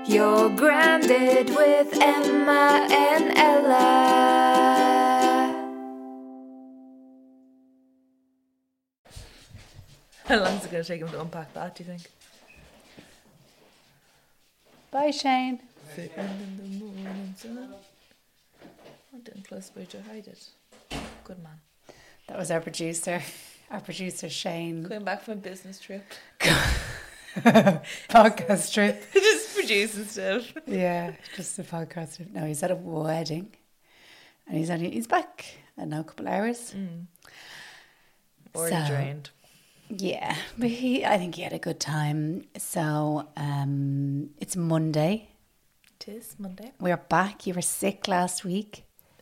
You're grounded with Emma and Ella. How long is it going to take him to unpack that, do you think? Bye, Shane. Sitting in the morning sun. I'm doing close by to hide it. Good man. That was our producer Shane. Going back from a business trip. Podcast trip. Just producing stuff. Yeah, just a podcast trip. No, he's at a wedding, and he's back in a couple hours. Already drained. Yeah, but I think he had a good time. So it's Monday. It is Monday. We're back. You were sick last week.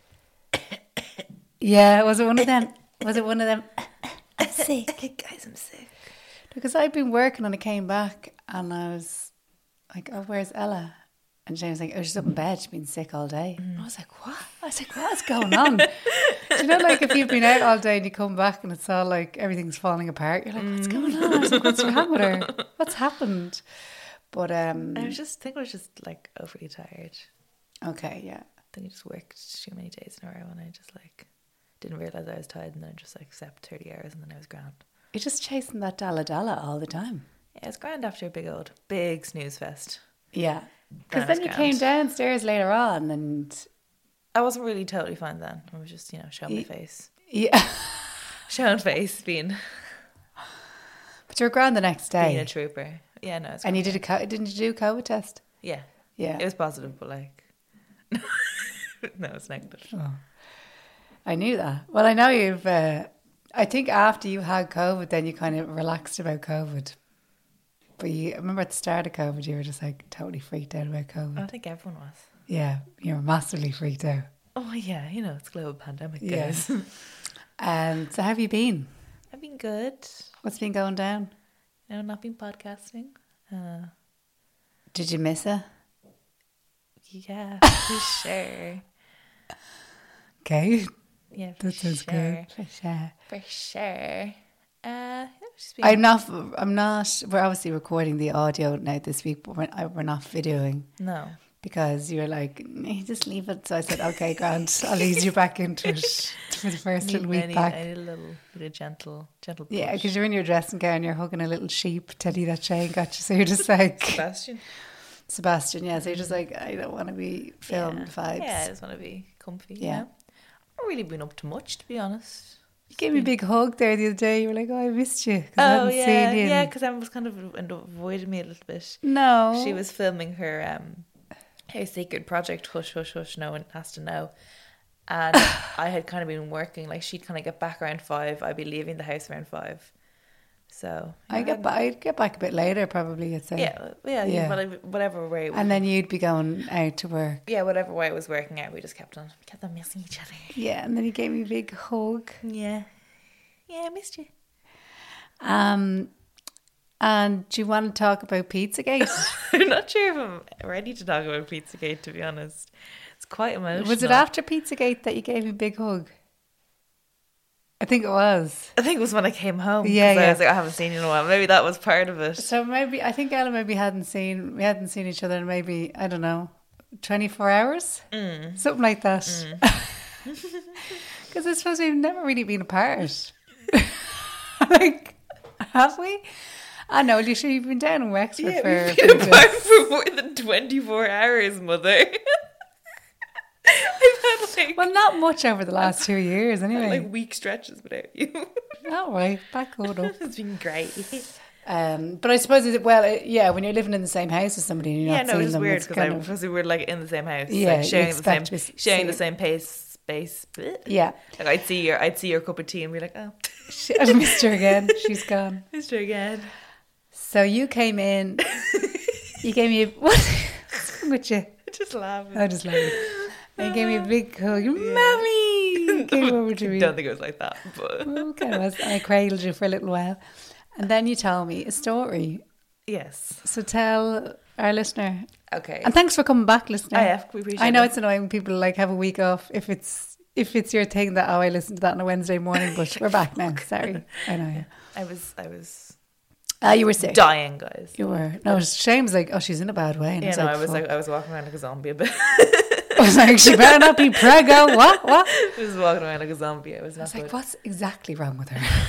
Yeah, was it one of them? I'm sick. Guys, I'm sick. Because I'd been working and I came back and I was like, oh, where's Ella? And Jane was like, oh, she's up in bed. She's been sick all day. I was like, what? What's going on? Do you know, like if you've been out all day and you come back and it's all like everything's falling apart, you're like, what's going on? I was like, what's wrong with her? What's happened? But I was just like overly tired. Okay, yeah. I think I just worked too many days in a row and I just like didn't realise I was tired and then just like slept 30 hours and then I was grand. You're just chasing that dalla all the time. Yeah, it's grand after a big snooze fest. Yeah. Because then you came downstairs later on and... I wasn't really totally fine then. I was just, showing my face. Yeah. Showing face, being... But you were grand the next day. Being a trooper. Yeah, no, it's and you didn't you do a COVID test? Yeah. Yeah. It was positive, but like... no, it's negative. Oh. I knew that. Well, I know you've... I think after you had COVID, then you kind of relaxed about COVID. But I remember at the start of COVID, you were just like totally freaked out about COVID. I think everyone was. Yeah, you were massively freaked out. Oh yeah, it's global pandemic, Yes. guys. So how have you been? I've been good. What's been going down? Not been podcasting. Did you miss it? Yeah, for sure. Okay. Yeah, that sounds good. For sure. For sure. I'm not. We're obviously recording the audio now this week, but we're not videoing. No, because you're like, just leave it. So I said, okay, Grant, I'll ease you back into it for the first little week back. I need a little bit of gentle push. Yeah, because you're in your dressing gown, you're hugging a little sheep. Teddy that Shane got you, so you're just like Sebastian. Yeah, so you're just like, I don't want to be filmed vibes. Yeah, I just want to be comfy. Yeah, I've not really been up to much, to be honest. You gave me a big hug there the other day. You were like, oh, I missed you. Oh, yeah. Yeah, because Emma was kind of avoiding me a little bit. No. She was filming her secret project, Hush, Hush, Hush, No One Has to Know. And I had kind of been working, like she'd kind of get back around 5. I'd be leaving the house around 5. So. I'd get back a bit later, probably, I'd say. Yeah. Whatever way. And then you'd be going out to work. Yeah, whatever way it was working out, we just kept on missing each other. Yeah, and then you gave me a big hug. Yeah. Yeah, I missed you. And do you want to talk about Pizzagate? I'm not sure if I'm ready to talk about Pizzagate, to be honest. It's quite emotional. Was it after Pizzagate that you gave me a big hug? I think it was. I think it was when I came home. Yeah. I was like, I haven't seen you in a while. Maybe that was part of it. So maybe, I think Ella maybe hadn't seen each other in maybe, I don't know, 24 hours? Something like that. Because I suppose we've never really been apart. Like, have we? I know, you've been down in Wexford for... We've been apart for more than 24 hours, mother. I've had well, not much over the last 2 years anyway. Like week stretches without you. All right, back good up. It's been great. But I suppose when you're living in the same house with somebody and you're not seeing them, it's weird because we were like in the same house, yeah, like sharing the same space. Yeah, like I'd see your cup of tea and be like, oh, I missed her again. She's gone. Missed her again. So you came in. You gave me what's wrong with you? Just laughing. I just laugh. And you gave me a big hug. Mommy came over to me. I don't think it was like that, but okay, and I cradled you for a little while, and then you told me a story. Yes. So tell our listener. Okay. And thanks for coming back, listener. We appreciate I know it. It's annoying when people like have a week off if it's your thing that I listen to that on a Wednesday morning, but we're back now. Sorry, I know. I was You were sick. dying, guys. You were. No, Shane's like, oh, she's in a bad way. And Yeah, it's no, like, I was fuck. like, I was walking around like a zombie a bit. I was like, she better not be preggo. What? I was walking around like a zombie. I was I not was like, good. what's exactly wrong with her?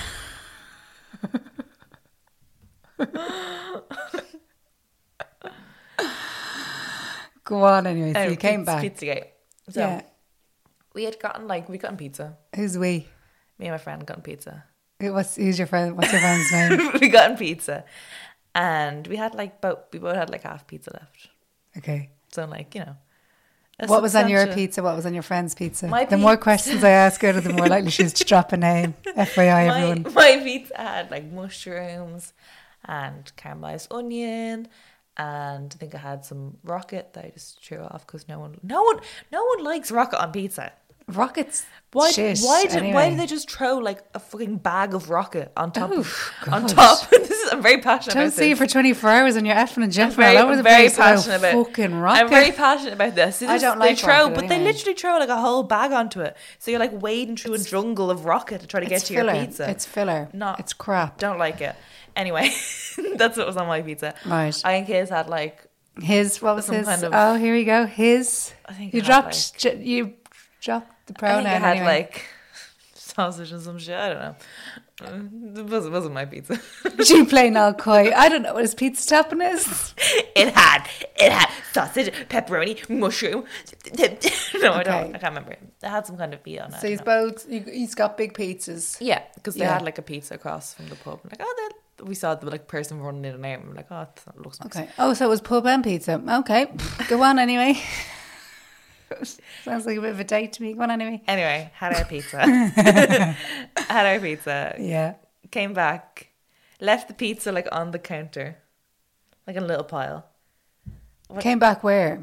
Go on anyway. So Anyway, you came back. Pizzagate. So Yeah. we gotten pizza. Who's we? Me and my friend gotten pizza. Who's your friend? What's your friend's name? We gotten pizza, and we both had like half pizza left. Okay. So like, you know, a What was on your substantial- pizza? What was on your friend's pizza? My The more pizza- questions I ask her, the more likely she's to drop a name. FYI, everyone. My pizza had like mushrooms and caramelized onion, and I think I had some rocket that I just threw off because no one likes rocket on pizza. Rockets. Why shit, why anyway. do they just throw like a fucking bag of rocket on top Oh, on God. top? I'm very passionate Don't about see you this. for 24 hours on your effing and Jeff. Very, All over the very place. passionate about fucking rocket. I'm very passionate about this. I don't like they throw, rocket but they anyway. literally throw like a whole bag onto it. So you're like wading through a jungle of rocket to try to get It's to filler. your pizza. It's filler. Not- It's crap. Don't like it. Anyway, that's what was on my pizza. Right. I think his had like What was some his? kind of- Oh, here we go. His. I think You it had, dropped. You dropped the I pronoun. think it had anyway. like sausage and some shit. I don't know. It wasn't my pizza. You playing all coy. I don't know what his pizza topping is. It had sausage, pepperoni, mushroom. No, I don't. Okay. I can't remember. It had some kind of meat on it. So I he's don't know. both. He's got big pizzas. Yeah, because they Yeah. had like a pizza across from the pub. I'm like, oh, we saw the like person running in and out. I'm like, oh, that looks nice. Okay. Oh, so it was pub and pizza. Okay. Go on anyway. Sounds like a bit of a date to me. Go on anyway. Anyway, had our pizza. Had our pizza. Yeah. Came back, left the pizza like on the counter, like in a little pile. Came back where?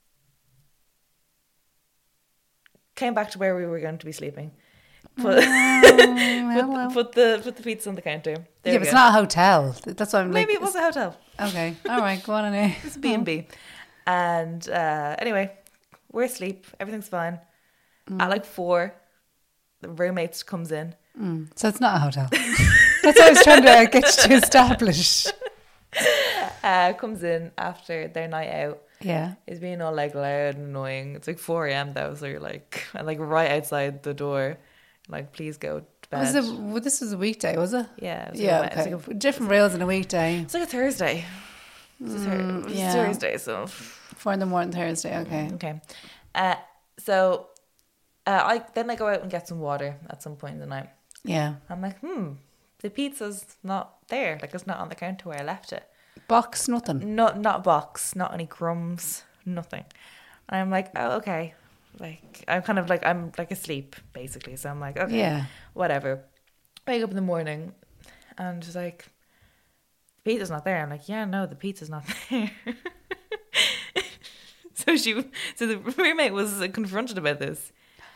Came back to where we were going to be sleeping. Put, Hello. put the pizza on the counter. There Yeah, we but it's go. not a hotel. That's why I'm like. Maybe it was a hotel. Okay. All right. Go on anyway. It's a B&B. And anyway, we're asleep. Everything's fine. At like 4, the roommates comes in. So it's not a hotel. That's what I was trying to get you to establish. Comes in after their night out. Yeah. Is being all like loud and annoying. It's like 4 a.m. though, so you're like, and like right outside the door, like please go to bed. This was a weekday, was it? Yeah, it was Yeah. like a- Okay. it's like Different rails in a weekday. it's like a Thursday. It's a yeah. Thursday, so 4 a.m. Thursday. Okay. okay. So I go out and get some water at some point in the night. Yeah. I'm like, the pizza's not there. Like it's not on the counter where I left it. Box, nothing. Not a box, not any crumbs, nothing. And I'm like, oh, okay. Like I'm like asleep basically. So I'm like, okay, Yeah. whatever. Wake up in the morning and she's like, the pizza's not there. I'm like, yeah, no, the pizza's not there. So the roommate was confronted about this.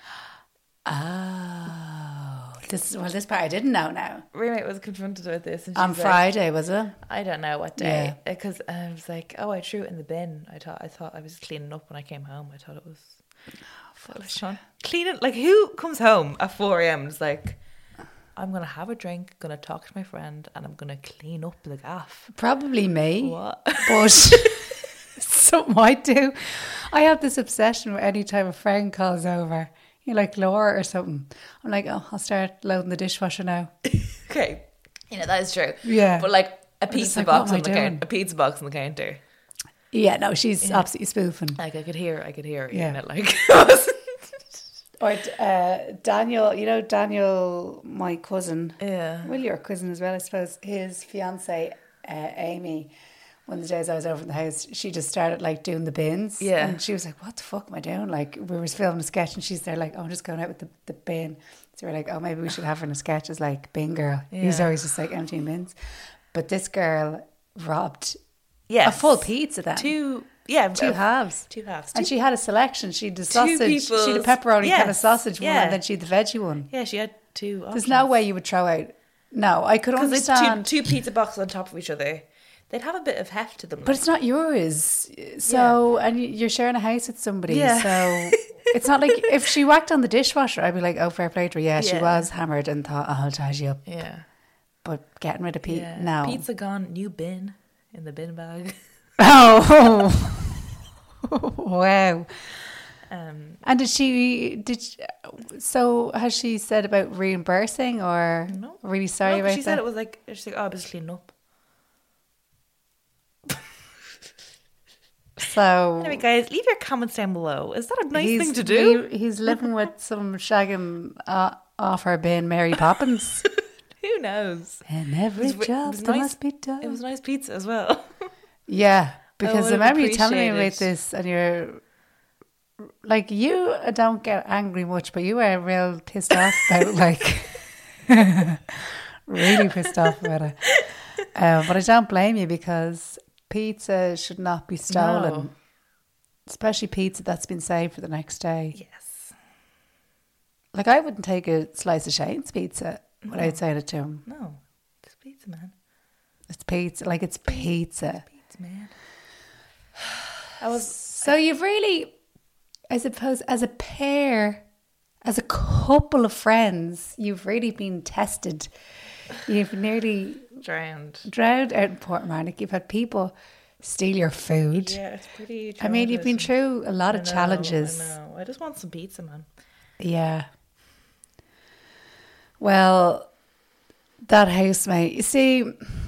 Oh. This part I didn't know now. Roommate was confronted about this, and she's On like, Friday, was it? I don't know what day, because I was like, oh, I threw it in the bin. I thought I was cleaning up when I came home. I thought it was. Sean, clean it. Like, who comes home at 4 a.m. and is like, I'm gonna have a drink, gonna talk to my friend, and I'm gonna clean up the gaff. Probably me. What? But something I do. I have this obsession with any time a friend calls over, you know, like Laura or something. I'm like, oh, I'll start loading the dishwasher now. Okay, that is true. Yeah. but like a just pizza like, box what am on I the counter, doing? a pizza box on the counter. Yeah, no, she's absolutely spoofing. Like I could hear Yeah. it. Like it was- Or Daniel, Daniel, my cousin. yeah. Well, your cousin as well, I suppose. His fiance, Amy, one of the days I was over in the house, she just started like doing the bins. Yeah. And she was like, what the fuck am I doing? Like, we were filming a sketch and she's there like, oh, I'm just going out with the bin. So we're like, oh, maybe we should have her in a sketch as like bin girl. He's Yeah. always just like emptying bins. But this girl robbed Yes. a full pizza then. Two halves. Two halves. And she had a selection. She had the sausage, she had a people's- pepperoni kind of yes, sausage one, yeah. and then she had the veggie one. Yeah, she had two. There's no way you would throw out. No, I could Because it's understand. two pizza boxes on top of each other. They'd have a bit of heft to them. But it's not yours. So, and you're sharing a house with somebody. Yeah. So, it's not like if she whacked on the dishwasher, I'd be like, oh, fair play to her. Yeah, she Yeah. was hammered and thought, oh, I'll tidy you up. yeah. but getting rid of pizza, Yeah. no. Pizza gone, new bin in the bin bag. Oh, wow. Um, And so has she said about reimbursing or No. really sorry no, about she said that? it was like, she's like, oh, I was just cleaning up. So Anyway, guys, leave your comments down below. Is that a nice thing to do? He's living with some shagging off her bin, Mary Poppins. Who knows? And every It was job nice- that must be done. It was nice pizza as well. Yeah, because I would've remember you telling me about appreciated. this, and you're like, you don't get angry much, but you were real pissed off about like, really pissed off about it. But I don't blame you because pizza should not be stolen, No. especially pizza that's been saved for the next day. Yes. Like I wouldn't take a slice of Shane's pizza without saying it to him. No. It's pizza, man. It's pizza, like it's pizza. Pizza, man. I was... So you've really, I suppose, as a pair, as a couple of friends, you've really been tested. You've nearly drowned. drowned out in Portmarnock. You've had people steal your food. Yeah, it's pretty I mean, you've been traumatizing. through a lot of I know, challenges. I know. I just want some pizza, man. Yeah. Well, that housemate, you see,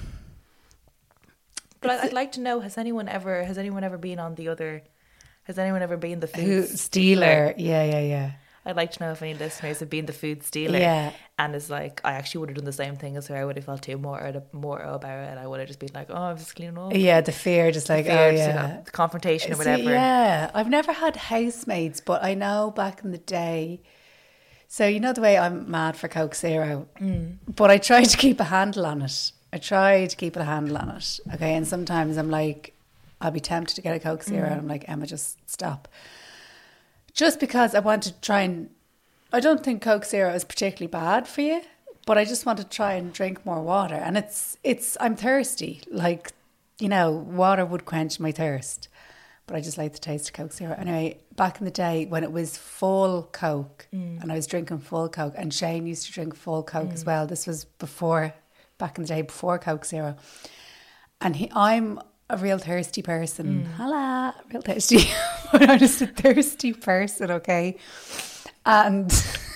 But I'd like to know, has anyone ever been on the other, has anyone ever been the food who stealer? Yeah. I'd like to know if any listeners have been the food stealer. Yeah. And is like, I actually would have done the same thing as her. I would have felt more about it. And I would have just been like, oh, I'm just cleaning up. Yeah, the fear, just like, Fear, oh just, yeah. the confrontation or See, whatever. yeah, I've never had housemates, but I know back in the day. So you know the way I'm mad for Coke Zero, but I try to keep a handle on it. Okay, and sometimes I'm like, I'll be tempted to get a Coke Zero, and I'm like, Emma, just stop. Just because I want to try and, I don't think Coke Zero is particularly bad for you, but I just want to try and drink more water, and it's I'm thirsty, like, you know, water would quench my thirst. But I just like the taste of Coke Zero. Anyway, back in the day when it was full Coke and I was drinking full Coke, and Shane used to drink full Coke as well. This was back in the day before Coke Zero. And I'm a real thirsty person. Hello, real thirsty. But I'm just a thirsty person, okay? And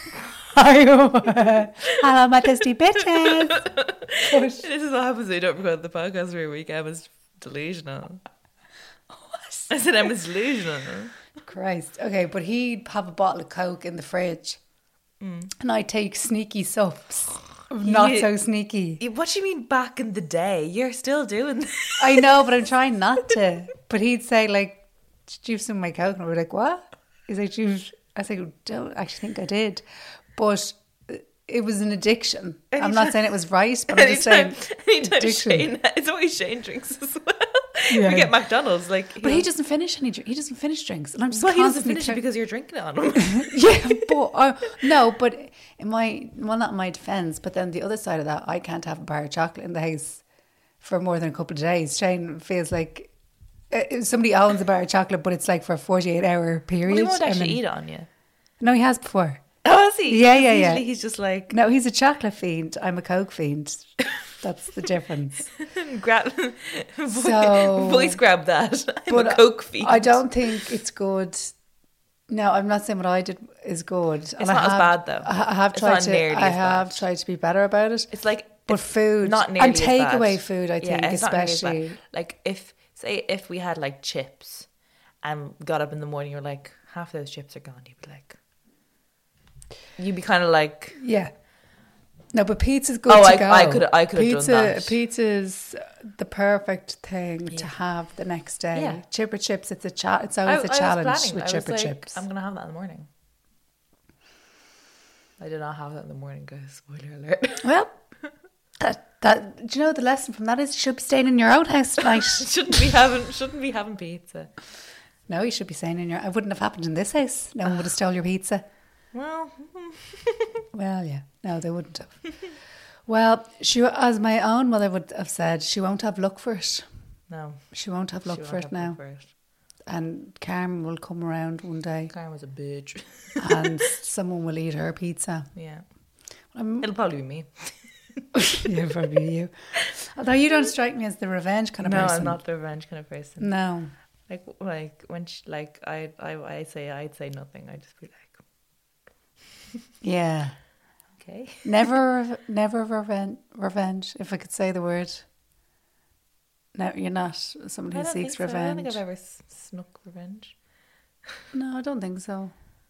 hello, my thirsty bitches. This is what happens when you don't record the podcast every week. Emma's delusional. I said Emma's delusional. Christ. Okay, but he'd have a bottle of Coke in the fridge. And I'd take sneaky sups. Not Yeah. so sneaky. What do you mean back in the day? You're still doing this. I know, but I'm trying not to. But he'd say, like, did you have some of my Coke? And we're like, what? He's like, I was like, I don't actually think I did. But it was an addiction. I'm not saying it was right, but I'm just saying anytime addiction. Shane, it's always Shane drinks as well. Yeah. We get McDonald's, like, But he doesn't finish he doesn't finish drinks. And I'm just well, he doesn't constantly finish it because you're drinking it on him. yeah, but no, but not in my defense, but then the other side of that, I can't have a bar of chocolate in the house for more than a couple of days. Shane feels like somebody owns a bar of chocolate, but it's like for a 48-hour period. Well, he won't and actually then- eat it on you. No, he has before. Oh, is he? Yeah, Because yeah, yeah. Usually he's just like, No, he's a chocolate fiend. I'm a Coke fiend. That's the difference. grab, So- voice grab that. I'm But a Coke fiend. I don't think it's good. No, I'm not saying what I did is good. It's not as bad, though. I have It's tried not to. nearly I as have bad. tried to be better about it. It's like, But food, not nearly and as bad. takeaway food, I think, it's not nearly as bad. especially. Like if we had like chips and got up in the morning, you're like, half those chips are gone. You'd be kind of like, Yeah. No, but pizza's good Oh, to I- go. I could have done that. Pizza's the perfect thing to have the next day. Yeah. Chipper chips, it's It's always a was challenge planning. with I was chipper like, chips. I'm gonna have that in the morning. I did not have that in the morning, guys. Spoiler alert. Well, that do you know the lesson from that is you should be staying in your own house tonight. shouldn't be having pizza. No, you should be staying in your. It wouldn't have happened in this house. No one would have stole your pizza. Well, Well, yeah. No, they wouldn't have. Well, as my own mother would have said, she won't have luck for it. no. She won't have luck she for won't it have now. luck for it. And Carmen will come around one day Karen was a bitch. and someone will eat her pizza. Yeah. I'm, It'll probably be me. Yeah, probably you. Although you don't strike me as the revenge kind of No, person. I'm not the revenge kind of person. No. Like when I'd say nothing. I'd just be like, Yeah. okay. Never revenge, if I could say the word. No, you're not somebody I who don't seeks think so. I don't revenge. think I've ever snuck revenge. No, I don't think so.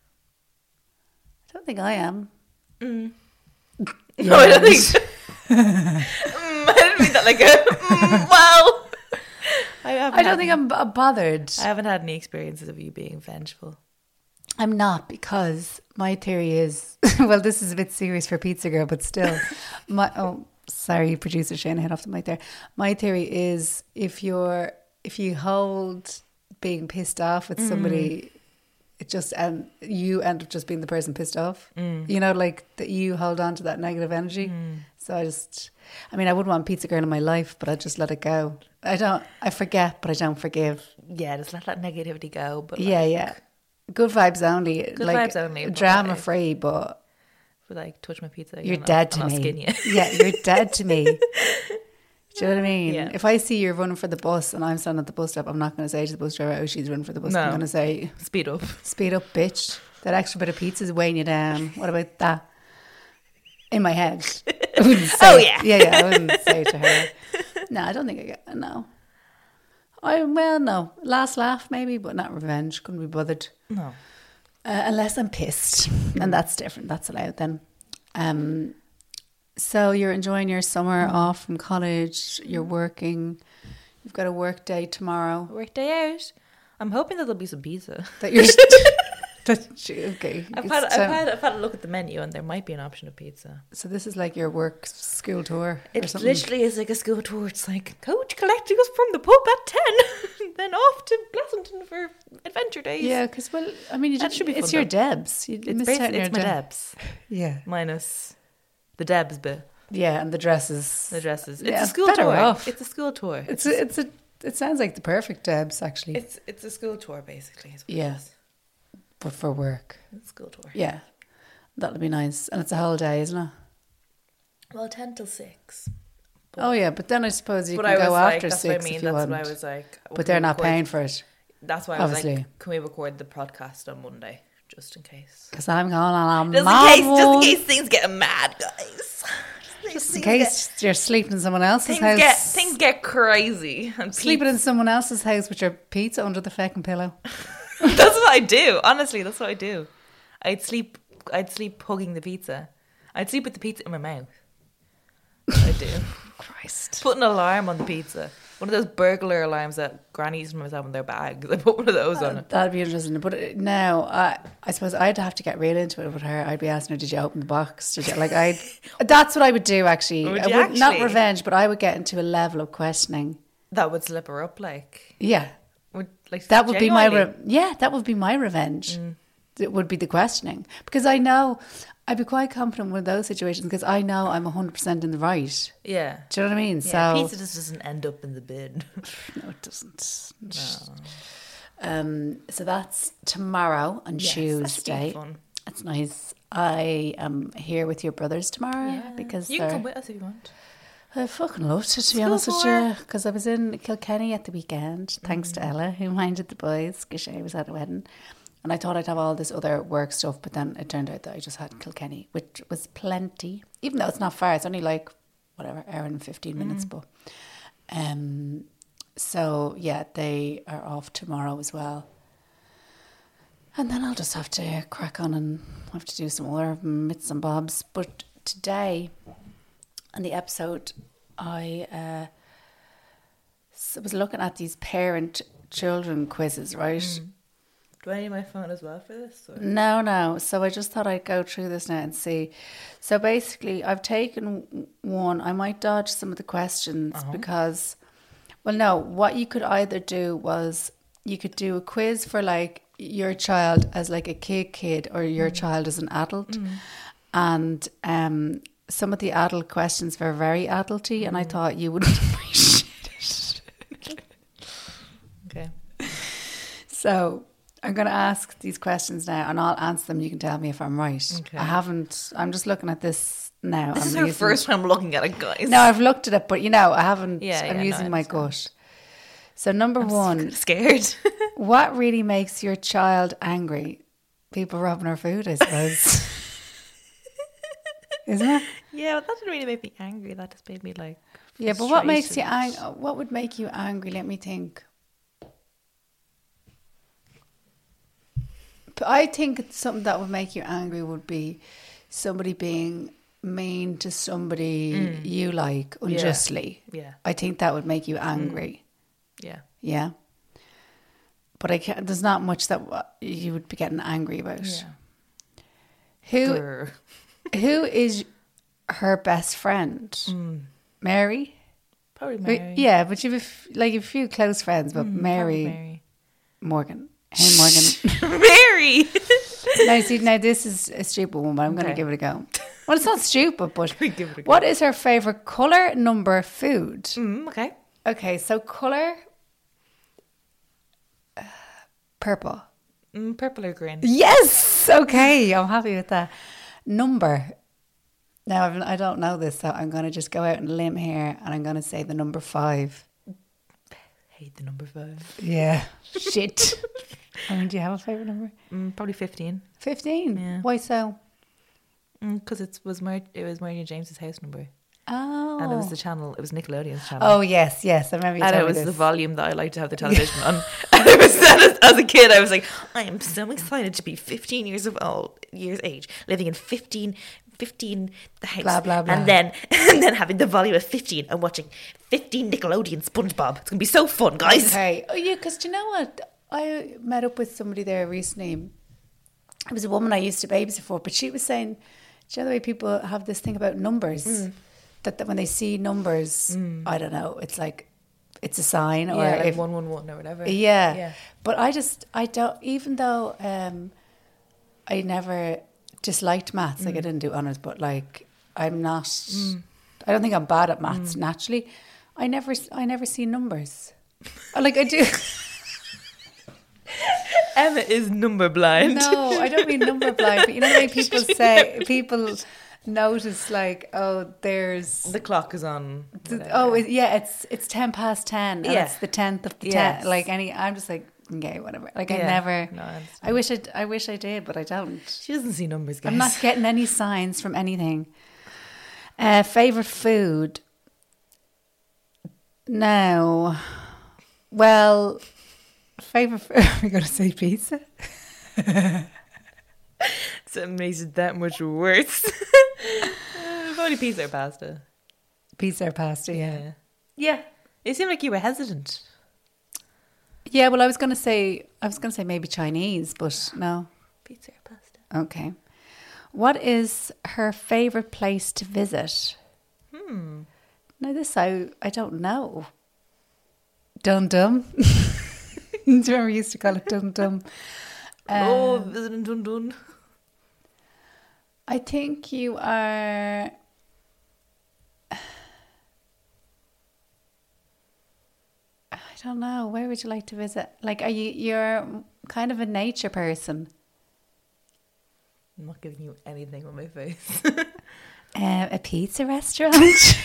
I don't think I am. No, I don't think so. I didn't mean that like a well. I don't think I'm bothered. I haven't had any experiences of you being vengeful. I'm not, because my theory is, well, this is a bit serious for Pizza Girl, but still, sorry, producer Shane, head off the mic there. My theory is if you hold being pissed off with somebody, it just you end up just being the person pissed off. You know, like that you hold on to that negative energy. So I wouldn't want Pizza Girl in my life, but I just let it go. I forget, but I don't forgive. Yeah, just let that negativity go. But Yeah. Good vibes only. Good like, vibes only, but drama free, but if like touch my pizza, you're dead to I'll me. skin you. Yeah, you're dead to me. Do you know what I mean? Yeah. If I see you're running for the bus and I'm standing at the bus stop, I'm not going to say to the bus driver, "Oh, she's running for the bus." No. I'm going to say, Speed up. "Speed up, bitch! That extra bit of pizza's weighing you down. What about that?" In my head. I wouldn't say, Oh, yeah. Yeah. I wouldn't say to her. No, I don't think I get. No. No. Last laugh maybe, but not revenge. Couldn't be bothered. No. Unless I'm pissed, and that's different. That's allowed then. So you're enjoying your summer off from college. You're working. You've got a work day tomorrow. Work day out. I'm hoping that there'll be some pizza. That you're okay. I've had a look at the menu and there might be an option of pizza. So this is like your work school tour. Or It something. literally is like a school tour. It's like coach collecting us from the pub at 10, then off to Blessington for adventure days. Yeah, because That should be it's fun, your though. Debs. You It's missed out on basically your it's my Deb. Debs Yeah, minus the Debs bit. yeah, and the dresses. The dresses. It's Yeah, a school better tour. off. It's a school tour. It sounds like the perfect Debs actually. It's a school tour basically. Is what Yeah. it is. But for work. It's a school tour. Yeah, that'll be nice, and it's a whole day, isn't it? Well, 10 till 6. Oh yeah, but then I suppose you But can I was go like, after that's 6 what I mean. if you That's want. what I was like. But they're not paying for it That's why I was obviously. like, can we record the podcast on Monday just in case? because I'm going on a Just mad in one. case things get mad, guys. Just in case you're sleeping in someone else's house. Things get crazy. And Sleeping in someone else's house with your pizza under the fucking pillow. That's what I do. Honestly, that's what I do. I'd sleep hugging the pizza. I'd sleep with the pizza in my mouth. I do. Christ. Put an alarm on the pizza. One of those burglar alarms that grannies must have in their bag. I put one of those on it. That'd be interesting. But now, I suppose I'd have to get real into it with her. I'd be asking her, "Did you open the box? Did you like?" That's what I would do. Actually, Would I you would, not actually? revenge, but I would get into a level of questioning. That would slip her up, like. Yeah, Like that would be my genuinely. that would be my revenge. It would be the questioning, because I know I'd be quite confident with those situations because I know I'm 100% in the right. Yeah. Do you know what I mean? Yeah, So pizza just doesn't end up in the bin. no, it doesn't. So that's tomorrow on Tuesday. Fun. That's nice. I am here with your brothers tomorrow because you can come with us if you want. I fucking loved it, to be honest with you, because I was in Kilkenny at the weekend, thanks to Ella, who minded the boys, because I was at a wedding. And I thought I'd have all this other work stuff, but then it turned out that I just had Kilkenny, which was plenty, even though it's not far. It's only like, whatever, hour and 15 minutes. But so, yeah, they are off tomorrow as well. And then I'll just have to crack on and have to do some other bits and bobs. But today, on the episode, I was looking at these parent-children quizzes, right? Do I need my phone as well for this? Or? No. So I just thought I'd go through this now and see. So basically, I've taken one. I might dodge some of the questions because, well, no, what you could either do was you could do a quiz for like your child as like a kid or your child as an adult. And some of the adult questions were very adulty, and I thought you wouldn't appreciate it. Okay. So I'm going to ask these questions now, and I'll answer them. You can tell me if I'm right. Okay. I'm just looking at this now. This is our first time looking at it, guys. No, I've looked at it, but I haven't. Yeah, I'm no, using I my understand. gut. So number one, Scared. what really makes your child angry? People robbing our food, I suppose. Isn't it? Yeah, but that didn't really make me angry. That just made me like. Yeah, but what makes you frustrated. What would make you angry? Let me think. I think it's something that would make you angry would be somebody being mean to somebody you like unjustly. Yeah. I think that would make you angry. Yeah. Yeah. But there's not much that you would be getting angry about. Yeah. Who is her best friend? Mary? Probably Mary. Yeah, but you've a few close friends, but Mary, Mary. Morgan. Hey, Morgan. Mary. Now this is a stupid one, but I'm going to Okay. give it a go. Well, it's not stupid, but Give it a go. what is her favourite colour, number, food? Okay. Okay, so colour, purple. Purple or green. Yes! Okay, I'm happy with that. Number. Now, I don't know this, so I'm going to just go out on a limb here, and I'm going to say the number 5. Hate the number 5. Yeah. Shit. I mean, do you have a favourite number? Probably 15. 15. Yeah. Why so? Because it was Mary and James's house number. Oh. And it was the channel. It was Nickelodeon's channel. Oh, yes. I remember you And telling it me was this. the volume that I like to have the television on. And it was as a kid, I was like, I am so excited to be 15 years age, living in 15 the house. Blah, blah, blah. And then having the volume of 15 and watching 15 Nickelodeon SpongeBob. It's going to be so fun, guys. Okay. Oh, yeah, because do you know what? I met up with somebody there recently. It was a woman I used to babysit for, but she was saying, do you know the way people have this thing about numbers? That when they see numbers, I don't know, it's like, it's a sign. Or Yeah, like if, 111 or whatever. Yeah. But I don't, even though I never disliked maths, like I didn't do honours, but like I'm not, I don't think I'm bad at maths naturally. I never see numbers. Like I do. Emma is number blind. No, I don't mean number blind, but you know the way people say, people notice like, oh, there's The clock is on. it's 10 past 10 and Yeah. it's the 10th of the Yes. 10th. Like I'm just like, okay, whatever. Like I Yeah. never, No, I understand. I wish I did, but I don't. She doesn't see numbers, guys. I'm not getting any signs from anything. Favorite food? No. Well, favorite food? Are we going to say pizza? So it makes it that much worse. Probably pizza or pasta. Pizza or pasta, yeah. Yeah. It seemed like you were hesitant. Yeah, well, I was going to say maybe Chinese, but no. Pizza or pasta. Okay. What is her favorite place to visit? Now this I don't know. Dum Dum. Do you remember we used to call it Dum Dum? Visiting Dundun. I think you are. I don't know. Where would you like to visit? Like, you're kind of a nature person? I'm not giving you anything on my face. A pizza restaurant?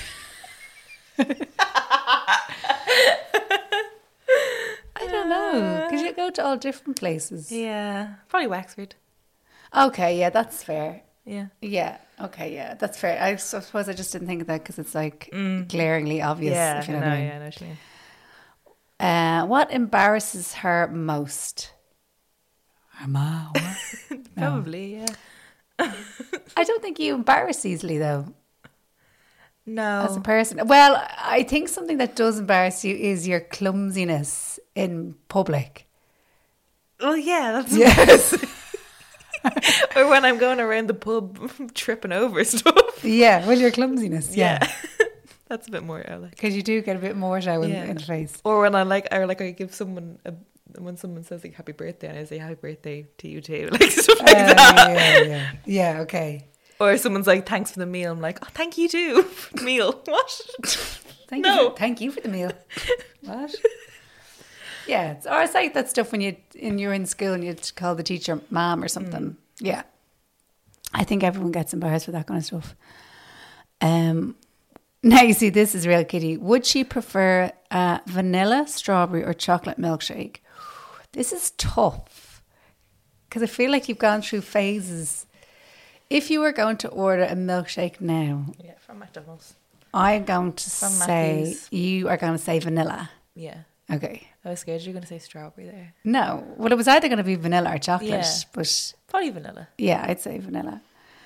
I don't know. Because you go to all different places. Yeah. Probably Wexford. Okay, yeah, that's fair. Yeah. Yeah, okay, yeah, that's fair. I suppose I just didn't think of that because it's like glaringly obvious. Yeah. If you know what I mean. Yeah, I know what you mean. What embarrasses her most? Her mom. Probably, yeah. I don't think you embarrass easily, though, No. as a person. Well, I think something that does embarrass you is your clumsiness in public. Well, yeah, that's yes. Or when I'm going around the pub tripping over stuff. Yeah, well, your clumsiness. Yeah, That's a bit more like. because you do get a bit more show Yeah. in the face. Or when I give someone when someone says like happy birthday and I say happy birthday to you too, like stuff like that. Yeah, okay. Or someone's like thanks for the meal, I'm like, oh, thank you too for the meal. What? Thank No. you for the meal. What? Yeah, it's like that stuff when you're in school and you'd call the teacher ma'am or something. Yeah, I think everyone gets embarrassed with that kind of stuff. Now you see, this is real kitty. Would she prefer vanilla, strawberry, or chocolate milkshake? This is tough because I feel like you've gone through phases. If you were going to order a milkshake now, Yeah, from McDonald's. I'm going to From say Matthew's. you are going to say vanilla. Yeah. Okay. I was scared you were going to say strawberry there. No. Well, it was either going to be vanilla or chocolate, Yeah. but Probably vanilla. yeah, I'd say vanilla.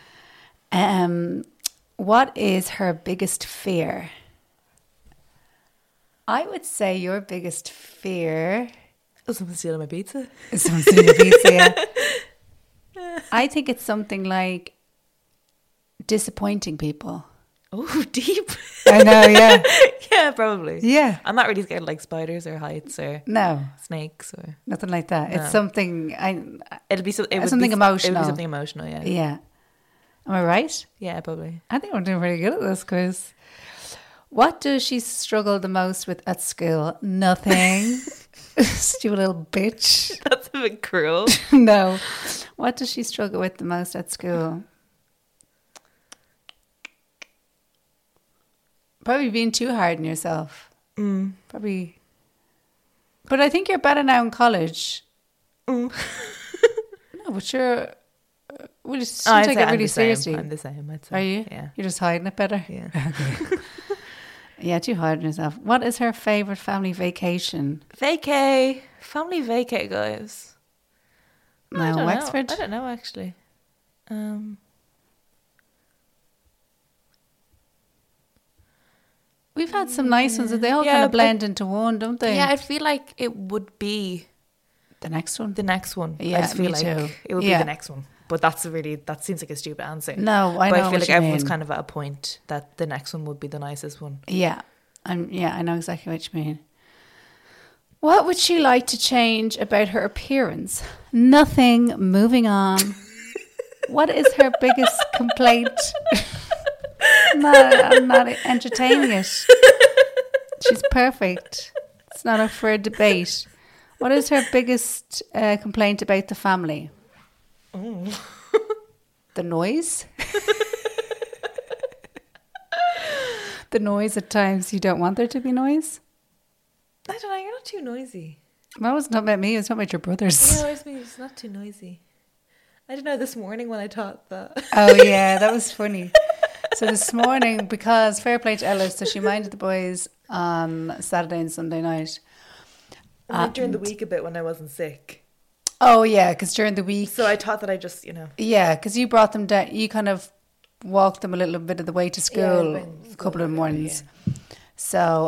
What is her biggest fear? I would say your biggest fear Oh, someone stealing my pizza. is someone stealing your pizza. Yeah. I think it's something like disappointing people. Oh, deep. I know, yeah. Yeah, probably. Yeah. I'm not really scared of like spiders or heights or No, snakes or. nothing like that. No. It's something, It'll be something emotional. It'll be something emotional. Yeah. yeah. Am I right? Yeah, probably. I think I'm doing pretty good at this quiz. What does she struggle the most with at school? Nothing. Stupid little bitch. That's a bit cruel. No. What does she struggle with the most at school? Probably being too hard on yourself. Probably. But I think you're better now in college. No, but you're. Well, you still I'd take say it I'm really the same. seriously. I'm the same. I'd say. Are you? Yeah. You're just hiding it better? Yeah. Yeah, too hard on yourself. What is her favourite family vacation? Vacay. Family vacay, guys. I No, don't Wexford? know. I don't know, actually. We've had some nice ones. They all Yeah, kind of but- blend into one, don't they? Yeah, I feel like it would be The next one? the next one. Yeah, I just feel me like too. it would be Yeah. the next one. But that seems like a stupid answer. No, I but know I feel what like you everyone's mean. kind of at a point that the next one would be the nicest one. Yeah. I know exactly what you mean. What would she like to change about her appearance? Nothing. Moving on. What is her biggest complaint? I'm not entertaining it. She's perfect. It's not up for a debate. What is her biggest complaint about the family? The noise. The noise at times you don't want there to be noise. I don't know. You're not too noisy. Well, it's not about me. It's not about your brothers. Yeah, it's me. It's not too noisy. I don't know. This morning when I taught that. Oh yeah, that was funny. So this morning, because fair play to Ella, so she minded the boys on Saturday and Sunday night. Like during the week a bit when I wasn't sick. Oh yeah, because during the week. So I thought that I just, Yeah, because you brought them down. You kind of walked them a little bit of the way to school a couple of mornings. So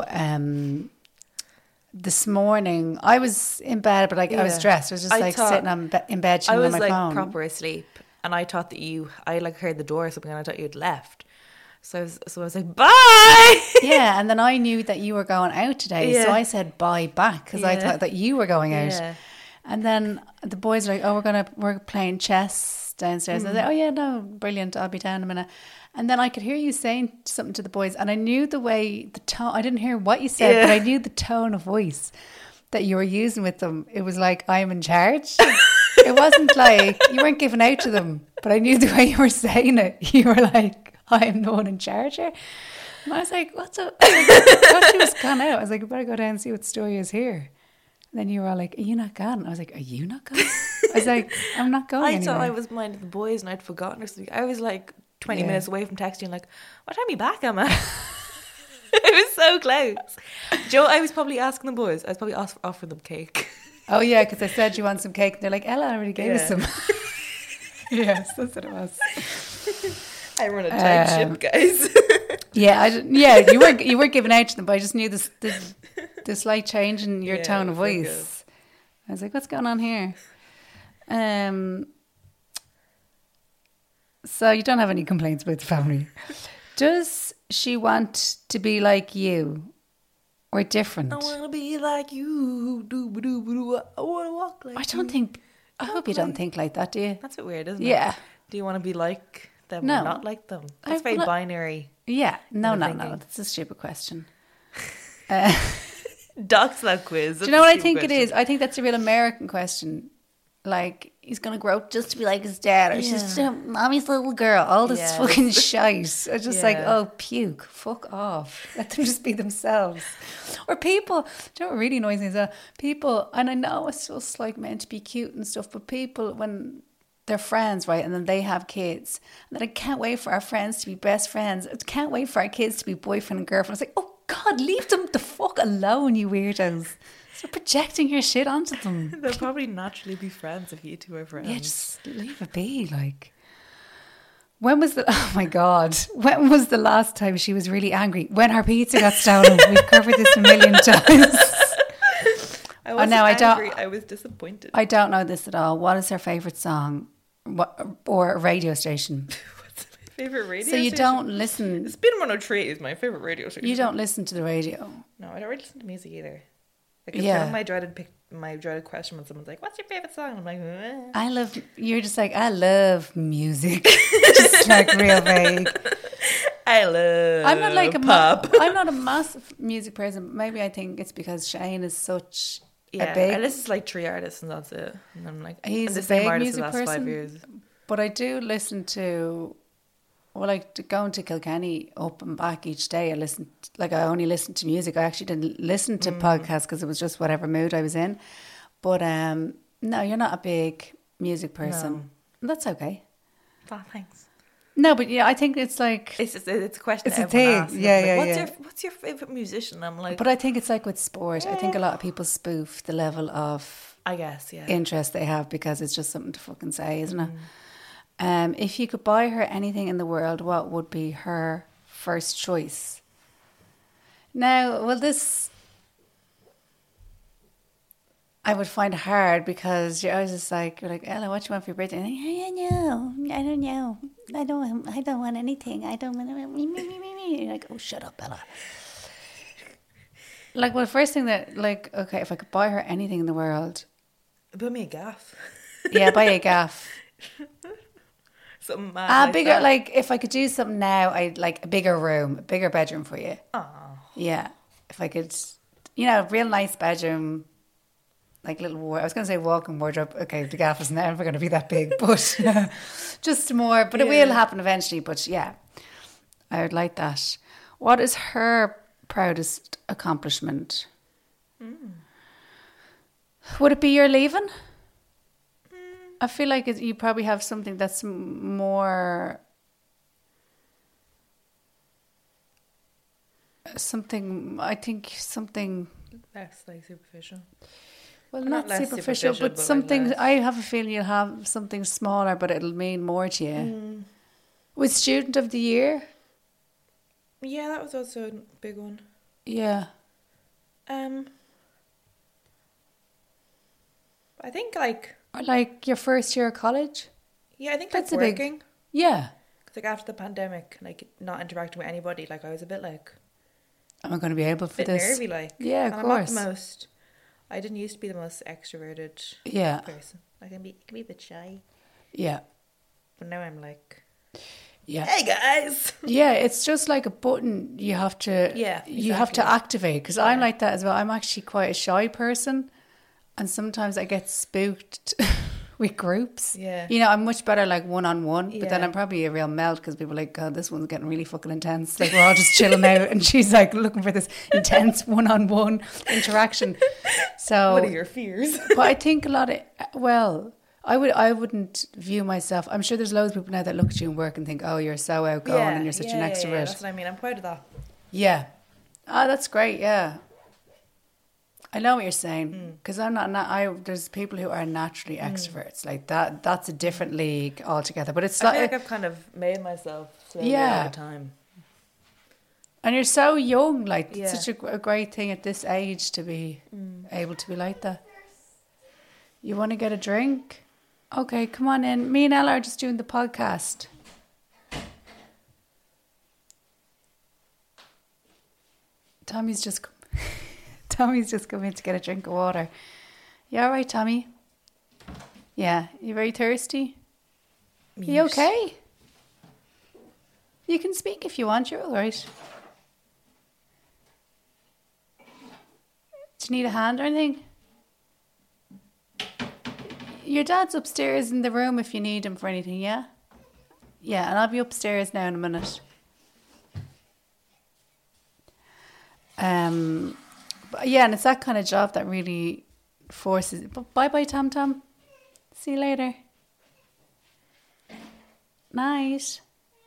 this morning I was in bed, but I was stressed. I was just I thought- sitting in bed, I chilling was on my like phone. proper asleep, and I thought that I like heard the door or something, and I thought you'd left. So I was like, bye. Yeah, and then I knew that you were going out today, so Yeah. I said bye back because I Yeah. thought that you were going out. Yeah. And then the boys were like, "Oh, we're playing chess downstairs." I was like, "Oh yeah, no, brilliant. I'll be down in a minute." And then I could hear you saying something to the boys, and I knew the tone. I didn't hear what you said, but I knew the tone of voice that you were using with them. It was like, "I'm in charge." It wasn't like you weren't giving out to them, but I knew the way you were saying it. You were like, "I'm the one in charge here." And I was like, "What's up?" I thought she was gone out. I was like, "I better go down and see what the story is here." And then you were all like, "Are you not gone?" I was like, "Are you not gone?" I was like, "I'm not going I anywhere." thought I was minding the boys and I'd forgotten or something. I was like 20 Yeah. minutes away from texting, like, what time are you back, Emma? It was so close. Joe, I was probably asking the boys. I was probably offering them cake. Oh yeah, because I said you want some cake. And they're like, "Ella already gave us Yeah. some." Yes, that's what it was. I run a tight ship, guys. Yeah, yeah, you weren't giving out to them, but I just knew the slight change in your Yeah, tone of it was so voice. I was like, "What's going on here?" So you don't have any complaints about the family. Does she want to be like you or different? I want to be like you. I want to walk like I don't think. I hope you don't think like that, do you? That's a bit weird, isn't it? Yeah. Do you want to be like them No. or not like them? That's I- very well, binary. Yeah. No. I'm No. thinking. That's a stupid question. Docs that quiz. Do you know what I think it is? I think that's a real American question. like he's gonna grow up just to be like his dad, or she's just mommy's little girl. All this Yeah. fucking shite. I just like, Yeah. oh, puke, fuck off. Let them just be themselves. Or people, do you know what really annoys me is that people, and I know it's just like meant to be cute and stuff, but people when they're friends, right, and then they have kids, and then I can't wait for our friends to be best friends. I can't wait for our kids to be boyfriend and girlfriend. It's like, oh God, leave them the fuck alone, you weirdos. Stop projecting your shit onto them. They'll probably naturally be friends if you two are friends. Yeah, just leave it be. Like, when was the? Oh my God, when was the last time she was really angry? When her pizza got stolen. We've covered this a million times. I wasn't no, I don't- angry. I was disappointed. I don't know this at all. What is her favorite song, or radio station? What's my favorite radio So you station? don't listen. Spin 103 is my favorite radio station. You don't listen to the radio. No, I don't really listen to music either. Like, it's Yeah. kind of my dreaded question when someone's like, "What's your favorite song?" I'm like, You're just like, I love music. Just like real vague. I love. I'm not like pop. I'm not a massive music person. Maybe I think it's because Shane is such Yeah, a big. I listen to like 3 artists and that's it. And I'm like, He's and the a same big artist music for the last 5 person. years. But I do listen to, well, like going to Kilkenny up and back each day. I only listen to music. I actually didn't listen to podcasts because it was just whatever mood I was in. But no, you're not a big music person. That's okay. Oh, thanks. No, but yeah, I think it's like. It's a question. It's a that everyone thing. asks. Yeah, It's like, yeah, What's your favorite musician? I'm like, But I think it's like with sport. I think a lot of people spoof the level of I guess, yeah. interest they have because it's just something to fucking say, isn't it? If you could buy her anything in the world, what would be her first choice? Now, well, this I would find hard because you're always just like, you're like, Ella, what do you want for your birthday? And I don't know. I don't want anything. I don't want me. You're like, oh, shut up, Ella. Like, well, first thing that, like, okay, if I could buy her anything in the world, Put me a gaff. yeah, buy a gaff. Something mad. Like Bigger, that. like, if I could do something now, I'd like a bigger room, a bigger bedroom for you. Oh. Yeah. If I could, real nice bedroom, like little, I was going to say walk-in wardrobe. Okay, the gaff is never going to be that big, but just more, but it will happen eventually. But yeah, I would like that. What is her proudest accomplishment? Would it be your leaving? I feel like you probably have something that's more something. Less like superficial. Well, Or not not less superficial, superficial, but but like something. less. I have a feeling you'll have something smaller, but it'll mean more to you. With Student of the Year, Yeah, that was also a big one. yeah. I think like Or like your first year of college. yeah, I think That's like a big- working. Yeah. 'Cause, like after the pandemic, like not interacting with anybody, like I was a bit like Am I going to be able for bit this? nervy, like Yeah, of and I'm not course. the most. I didn't used to be the most extroverted Yeah. person. I can be a bit shy, Yeah. but now I'm like, Yeah. hey guys. Yeah, it's just like a button you have to you have to exactly. activate because I'm like that as well. I'm actually quite a shy person and sometimes I get spooked with groups. Yeah. I'm much better like one-on-one, but then Yeah. I'm probably a real melt because people are like, God, this one's getting really fucking intense. Like we're all just chilling out and she's like looking for this intense one-on-one interaction. So What are your fears? but I think a lot of, well, I wouldn't view myself. I'm sure there's loads of people now that look at you and work and think, oh, you're so outgoing and you're such an extrovert. Yeah, that's what I mean. I'm proud of that. Yeah. Oh, that's great. Yeah. I know what you're saying because I'm not. There's people who are naturally extroverts like that. That's a different league altogether. But it's I feel like, like I've kind of made myself slowly Yeah. over time. and you're so young. Like Yeah. it's such a great thing at this age to be able to be like that. You want to get a drink? Okay, come on in. Me and Ella are just doing the podcast. Tommy's just come in to get a drink of water. You all right, Tommy? Yeah. You very thirsty? You Mute. okay? You can speak if you want. You're all right. Do you need a hand or anything? Your dad's upstairs in the room if you need him for anything, yeah? Yeah, and I'll be upstairs now in a minute. But yeah, and it's that kind of job that really forces. But bye, Tam Tam. See you later. Night.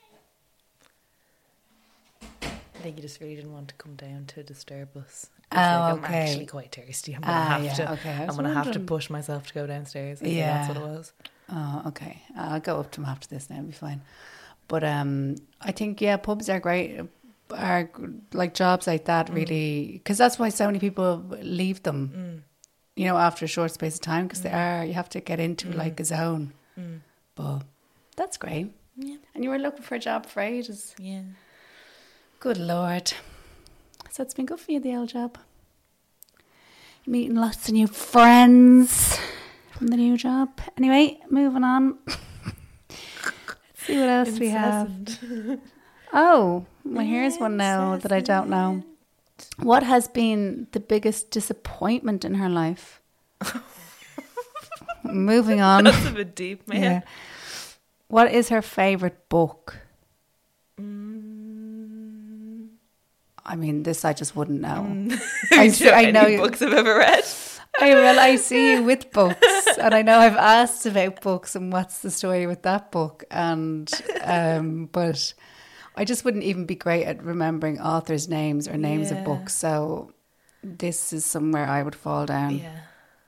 I think you just really didn't want to come down to disturb us. Oh, I'm okay. actually quite thirsty. I'm gonna have to push myself to go downstairs. Yeah, that's what it was. Oh, okay. I'll go up to him after this now. It'll be fine. But I think pubs are great. Are like jobs like that really, because that's why so many people leave them. You know, after a short space of time, because you have to get into like a zone. But that's great. Yeah. And you were looking for a job for ages. Yeah. Good Lord. So it's been good for you, the old job. You're meeting lots of new friends from the new job. Anyway, moving on. Let's see what else we have. Oh, well, here's one now that I don't know. What has been the biggest disappointment in her life? Moving on. That's a bit deep, man. Yeah. What is her favourite book? I mean, this I just wouldn't know. I know books I've ever read. I see you with books, and I know I've asked about books and what's the story with that book, and but I just wouldn't even be great at remembering authors' names or names of books. So this is somewhere I would fall down. Yeah.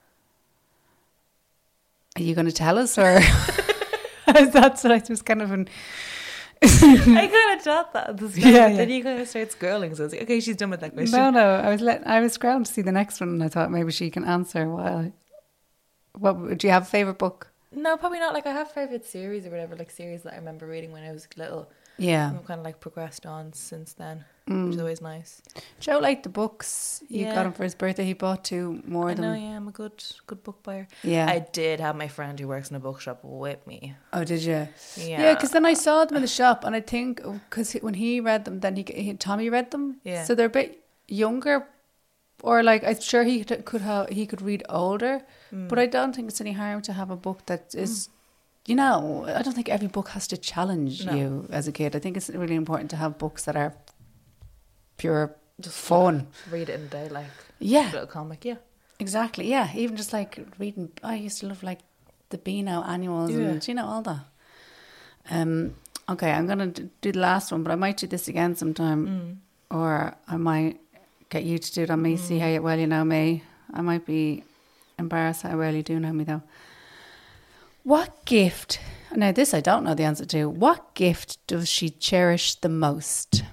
Are you going to tell us, or that's what I was kind of? I kind of thought that at the start, Yeah, but then you kind of start scrolling, so I was like, okay, she's done with that question. No, I was scrolling to see the next one, and I thought maybe she can answer. What do you have a favorite book? No, probably not. Like I have favorite series or whatever, like series that I remember reading when I was little. Yeah, I've kind of like progressed on since then, which is always nice. Joe liked the books. You got him for his birthday. He bought two more than. I know, yeah, I'm a good book buyer. Yeah, I did have my friend who works in a bookshop with me. Oh, did you? Yeah, because then I saw them in the shop, and I think because when he read them, then Tommy read them. Yeah, so they're a bit younger, or like I'm sure he could read older, but I don't think it's any harm to have a book that is. You know, I don't think every book has to challenge you as a kid. I think it's really important to have books that are pure just fun. Read it in a day, like a little comic. Yeah, exactly. Yeah, even just like reading. I used to love like the Beano annuals and all that. Okay, I'm gonna do the last one, but I might do this again sometime, or I might get you to do it on me. See how well you know me. I might be embarrassed how well you do know me though. What gift, now this I don't know the answer to, what gift does she cherish the most?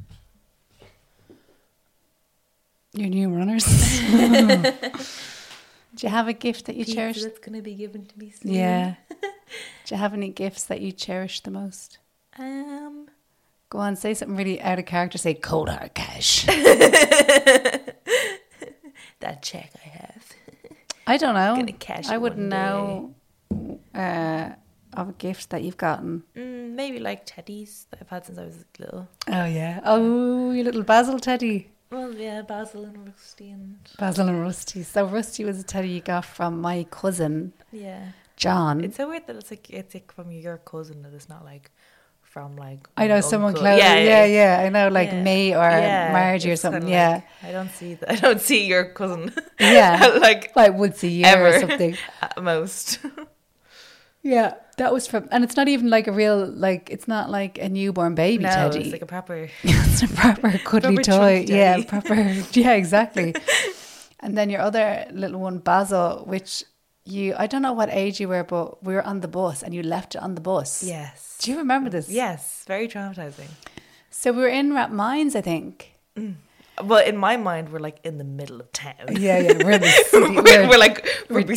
Your new runners. Do you have a gift that you cherish? That's going to be given to me soon. Yeah. Do you have any gifts that you cherish the most? Go on, say something really out of character. Say cold hard cash. That check I have. I don't know. Gonna cash I it wouldn't one know of a gift that you've gotten. Maybe like teddies that I've had since I was little. Oh yeah. Oh, your little Basil teddy. Well, yeah, Basil and Rusty Basil and Rusty. So Rusty was a teddy you got from my cousin. Yeah. John. It's so weird that it's like from your cousin, that it's not like from like I know uncle. someone close. Yeah. I know, like me or Margie or something. Like, I don't see that. I don't see your cousin. Yeah, like once a year ever, or something at most. Yeah, that was from, and it's not even like a real, like it's not like a newborn baby teddy. It's like a proper. It's a proper cuddly toy. Yeah, teddy. proper. Yeah, exactly. And then your other little one, Basil, which I don't know what age you were, but we were on the bus and you left it on the bus. Yes. Do you remember this? Yes, very traumatizing. So we were in Rathmines, I think. Well, in my mind, we're like in the middle of town. Yeah, we're in the city. we're like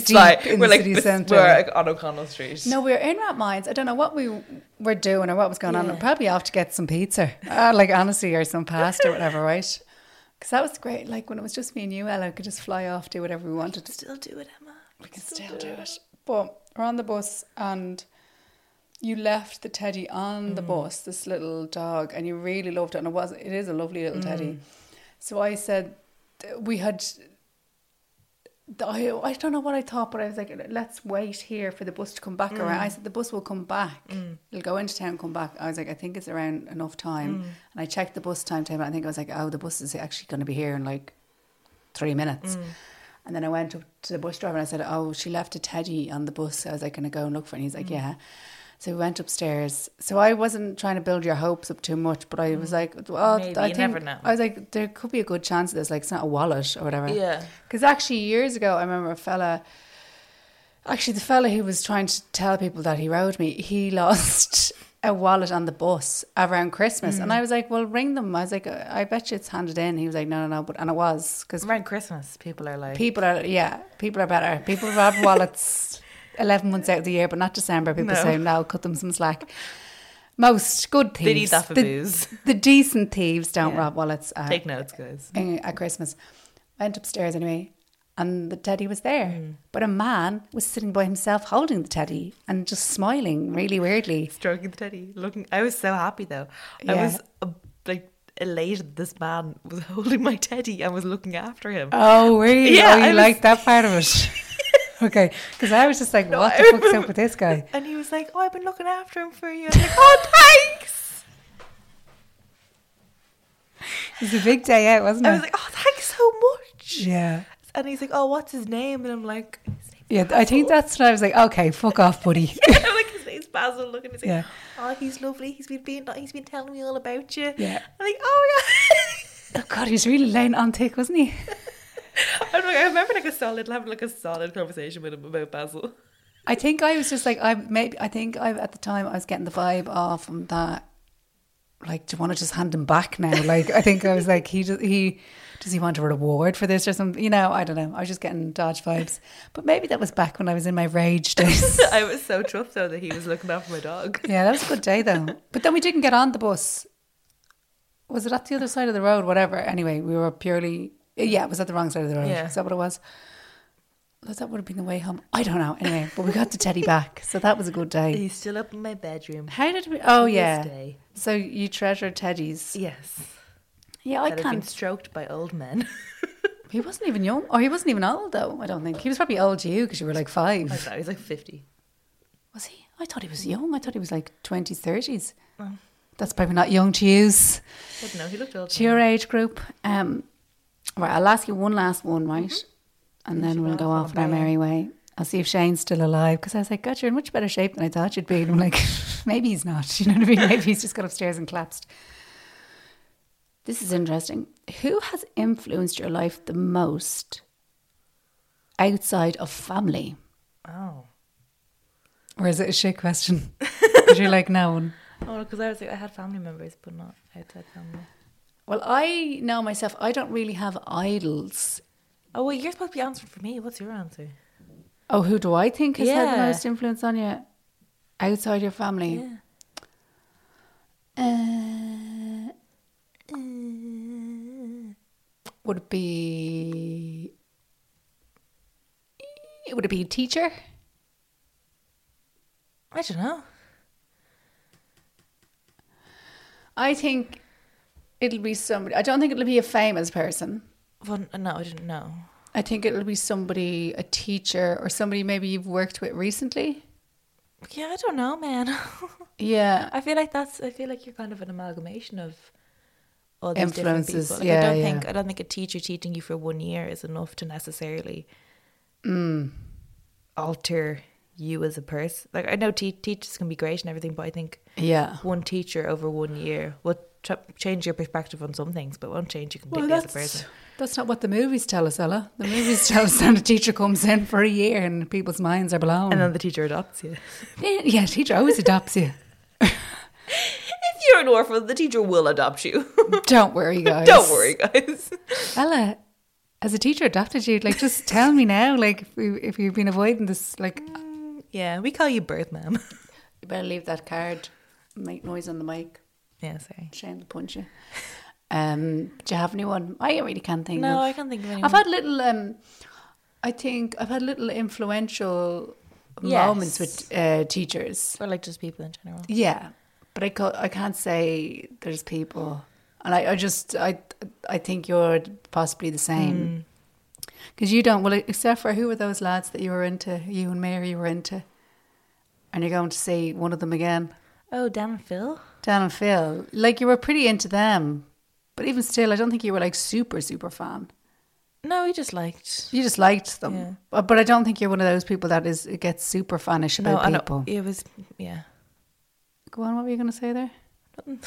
on O'Connell Street. No, we were in Rathmines. I don't know what we were doing or what was going on. We're probably off to get some pizza, like honestly, or some pasta or whatever, right? Because that was great. Like when it was just me and you, Ella, we could just fly off, do whatever we wanted. Still do it, Emma. We can still do it. But we're on the bus and you left the teddy on the bus, this little dog, and you really loved it. And it is a lovely little teddy. So I said, we had I don't know what I thought, but I was like, let's wait here for the bus to come back around. I said, the bus will come back. It'll go into town and come back. I was like, I think it's around enough time. And I checked the bus timetable. I think I was like, oh, the bus is actually going to be here in like 3 minutes. And then I went up to the bus driver and I said, oh, she left a teddy on the bus. I was like, going to go and look for it. And he's like, yeah. So we went upstairs. So I wasn't trying to build your hopes up too much, but I was like, well, Maybe, I you think, never know. I was like, there could be a good chance of this. Like, it's not a wallet or whatever. Yeah. Because actually, years ago, I remember the fella who was trying to tell people that he rode me, he lost a wallet on the bus around Christmas. And I was like, well, ring them. I was like, I bet you it's handed in. He was like, no. And it was. Because Around Christmas, people are like... people are better. People have wallets 11 months out of the year, but not December. People say, no, cut them some slack. Most good thieves. They need that for booze. The decent thieves don't rob wallets Take notes, guys. at Christmas. Went upstairs anyway, and the teddy was there. But a man was sitting by himself holding the teddy and just smiling really weirdly. Stroking the teddy. I was so happy though. I Yeah. was elated this man was holding my teddy and was looking after him. Oh, really? Yeah, You I was- liked that part of it? Okay, because I was just like, what the fuck's up with this guy? And he was like, oh, I've been looking after him for you. I was like, oh, thanks. It was a big day out, wasn't it? I was like, oh, thanks so much. Yeah. And he's like, oh, what's his name? And I'm like, his name's Yeah, I think Basil. that's when I was like, okay, fuck off, buddy. I'm like, his name's Basil. Look, and he's like, Yeah. oh, he's lovely. He's been telling me all about you. Yeah. I'm like, oh yeah. Oh, God, he was really laying on thick, wasn't he? I remember having a solid conversation with him about Basil. I think I was just like, at the time I was getting the vibe off him that, like, do you want to just hand him back now? Like, I think I was like, does he want a reward for this or something? You know, I don't know. I was just getting Dodge vibes. But maybe that was back when I was in my rage days. I was so chuffed though that he was looking after my dog. Yeah, that was a good day though. But then we didn't get on the bus. Was it at the other side of the road? Whatever. Anyway, we were purely... Yeah, it was at the wrong side of the road. Yeah. Is that what it was? That would have been the way home. I don't know. Anyway, but we got the teddy back. So that was a good day. He's still up in my bedroom. How did we... Oh, To this yeah. day. So you treasure teddies. Yes. Yeah, I That have been can't... stroked by old men. He wasn't even young. Or he wasn't even old, though, I don't think. He was probably old to you because you were like 5. I thought he was like 50. Was he? I thought he was young. I thought he was like 20s, 30s. That's probably not young to use. But no, he looked old. To your age group. Right, I'll ask you one last one, right? And then we'll go off on our merry way. I'll see if Shane's still alive. Because I was like, God, you're in much better shape than I thought you'd be. And I'm like, maybe he's not. You know what I mean? Maybe he's just got upstairs and collapsed. This is interesting. Who has influenced your life the most outside of family? Oh. Or is it a shit question? Because you're like, no one. Oh, because I was like, I had family members, but not outside family. Well, I know myself, I don't really have idols. Oh, well, you're supposed to be answering for me. What's your answer? Oh, who do I think has had the Yeah. most influence on you outside your family? Yeah. Would it be a teacher? I don't know. I think it'll be somebody. I don't think it'll be a famous person. Well, no, I didn't know. I think it'll be somebody, a teacher, or somebody maybe you've worked with recently. Yeah, I don't know, man. Yeah. I feel like you're kind of an amalgamation of all these Influences, different people. Like, yeah, I don't think a teacher teaching you for 1 year is enough to necessarily alter you as a person. Like, I know teachers can be great and everything, but I think Yeah. one teacher over 1 year will change your perspective on some things, but won't change you completely as a person. That's not what the movies tell us, Ella. The movies tell us that a teacher comes in for a year and people's minds are blown. And then the teacher adopts you. Yeah, teacher always adopts you. If you're an orphan, the teacher will adopt you. Don't worry, guys. Don't worry, guys. Ella, has a teacher adopted you? Like, just tell me now, like, if you've been avoiding this, like... Yeah, we call you birth ma'am. You better leave that card. Make noise on the mic. Yeah, sorry. Shame to punch you. Do you have anyone? I really can't think of. No, I can't think of anyone. I've had little, I think I've had little influential Yes. moments with teachers. Or like just people in general. Yeah, but I can't say there's people, and I think you're possibly the same. Because you don't, well, except for who were those lads that you were into, you and Mary were into? And you're going to see one of them again. Oh, Dan and Phil? Dan and Phil. Like, you were pretty into them. But even still, I don't think you were like super, super fan. No, we just liked. You just liked them. Yeah. But I don't think you're one of those people that gets super fanish about people. It was, yeah. Go on, what were you going to say there? Nothing.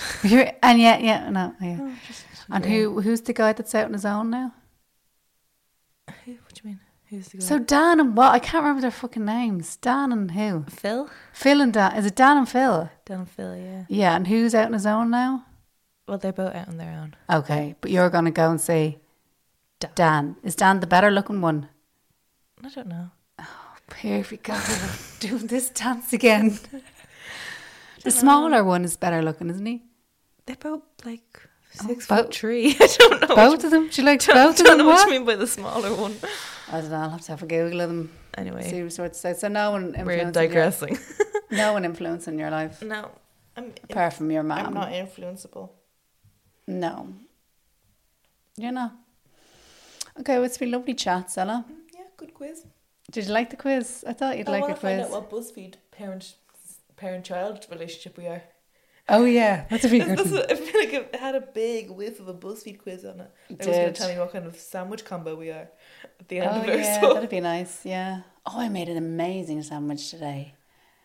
No. Oh, just And agreeing. who's the guy that's out on his own now? What do you mean? Who's the guy? So Dan and what? I can't remember their fucking names. Dan and who? Phil? Phil and Dan. Is it Dan and Phil? Dan and Phil, yeah. Yeah, and who's out on his own now? Well, they're both out on their own. Okay, but you're going to go and say Dan. Is Dan the better looking one? I don't know. Here we go. Doing this dance again. The smaller one is better looking, isn't he? They're both like 6'3". both- I don't know. Both of them? She likes I both of don't them? know what What? you mean by the smaller one. I don't know. I'll have to have a Google of them. Anyway, See what sorts of. So no one we're influencing digressing. no one influencing your life No, I'm apart from your mum. I'm not influenceable. No, you're not. Okay, well, it's been lovely chat, Stella. Yeah, good quiz. Did you like the quiz? I thought you'd like a I find quiz. out what BuzzFeed parent-child relationship we are. Oh yeah, that's a big good one. I feel like it had a big whiff of a BuzzFeed quiz on it. It was going to did. tell me what kind of sandwich combo we are at the end Oh of it. yeah, So. that'd be nice. Yeah. Oh, I made an amazing sandwich today.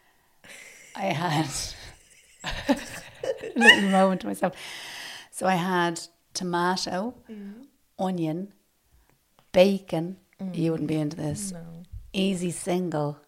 I had a little moment to myself. So I had tomato, onion, bacon. You wouldn't be into this. No. Easy single,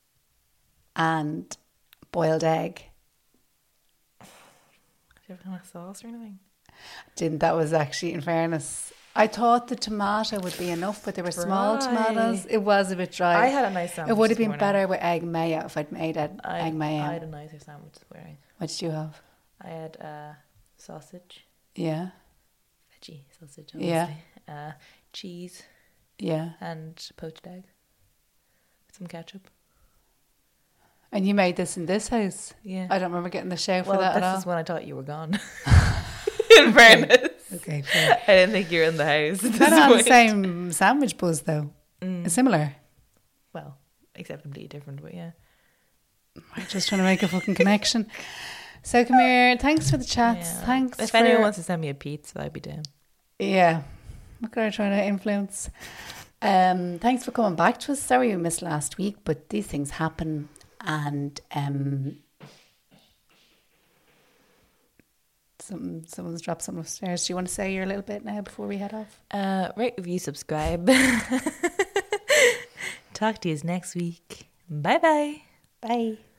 and boiled egg. Do you have kind of sauce or anything? Didn't that was actually, in fairness, I thought the tomato would be enough, but they were small Dry. tomatoes. It was a bit dry. I had a nice sandwich. It would have this been morning. better with egg mayo if I'd made egg mayo. I had a nicer sandwich this morning. What did you have? I had sausage, Yeah, veggie sausage, Yeah. obviously. Cheese yeah. and poached egg with some ketchup. And you made this in this house? Yeah. I don't remember getting the shout well, for that at all. this is when I thought you were gone. In fairness. Okay, fair. I didn't think you were in the house. At this Not on the point. same sandwich buzz though. Similar. Well, except completely different, but yeah. I'm just trying to make a fucking connection. So come here. Thanks for the chats. Yeah. Thanks. If for, anyone wants to send me a pizza, I'd be down. Yeah. What could I try to influence? Thanks for coming back to us. Sorry we missed last week, but these things happen, and someone's dropped something upstairs. Do you want to say your little bit now before we head off? Rate, review, subscribe. Talk to you next week. Bye-bye. Bye.